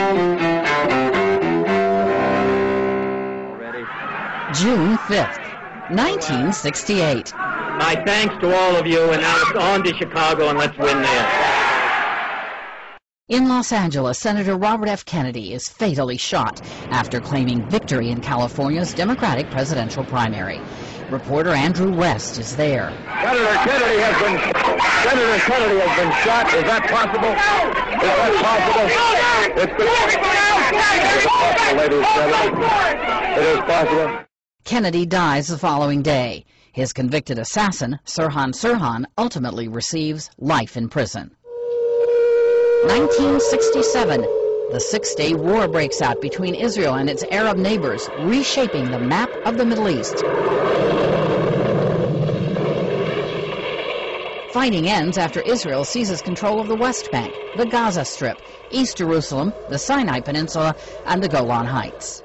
June 5th, 1968. My thanks to all of you, and now it's on to Chicago, and let's win there. In Los Angeles, Senator Robert F. Kennedy is fatally shot after claiming victory in California's Democratic presidential primary. Reporter Andrew West is there. Senator Kennedy has been shot. Is that possible? Is that possible? Ladies and gentlemen. It is possible. Kennedy dies the following day. His convicted assassin, Sirhan Sirhan, ultimately receives life in prison. 1967. The Six-Day War breaks out between Israel and its Arab neighbors, reshaping the map of the Middle East. Fighting ends after Israel seizes control of the West Bank, the Gaza Strip, East Jerusalem, the Sinai Peninsula, and the Golan Heights.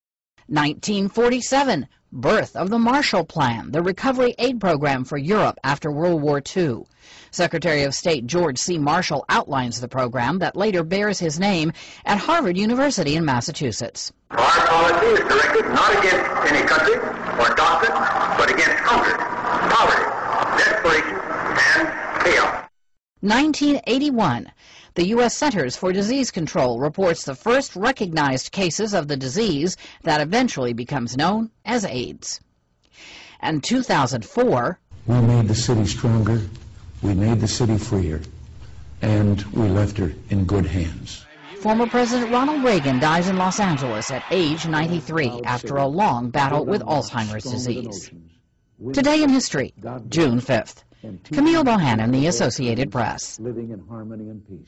1947. Birth of the Marshall Plan, the recovery aid program for Europe after World War II. Secretary of State George C. Marshall outlines the program that later bears his name at Harvard University in Massachusetts. Our policy is directed not against any country or doctrine, but against hunger, poverty, desperation, and chaos. 1981. The U.S. Centers for Disease Control reports the first recognized cases of the disease that eventually becomes known as AIDS. And 2004. We made the city stronger, we made the city freer, and we left her in good hands. Former President Ronald Reagan dies in Los Angeles at age 93 after a long battle with Alzheimer's disease. Today in History, June 5th. Camille Bohannon, The Associated Press. Living in harmony and peace.